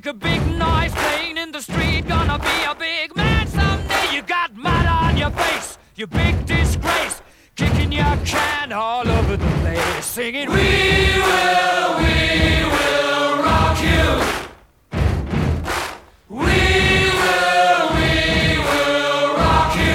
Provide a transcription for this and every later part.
make a big noise playing in the street. Gonna be a big man someday. You got mud on your face, you big disgrace. Kicking your can all over the place, singing, we will rock you. We will rock you.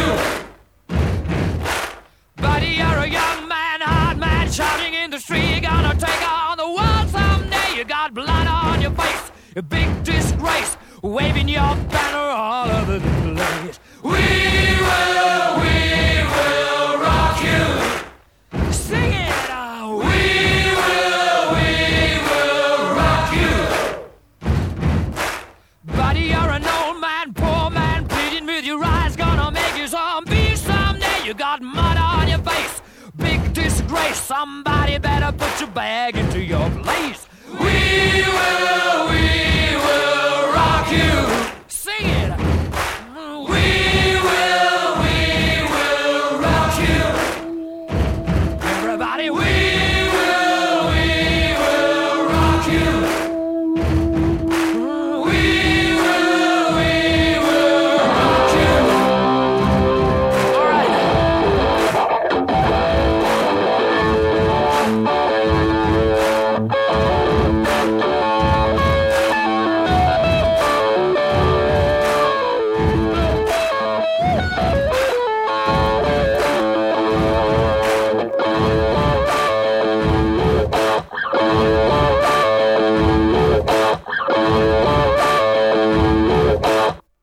Buddy, you're a young man, hard man, shouting in the street. You're gonna take on the world someday. You got blood on your face, a big disgrace, waving your banner all over the place. We will rock you. Sing it out. We will rock you. Buddy, you're an old man, poor man, pleading with your eyes. Gonna make you zombie someday. You got mud on your face, big disgrace. Somebody better put your bag into your place. We will rock you.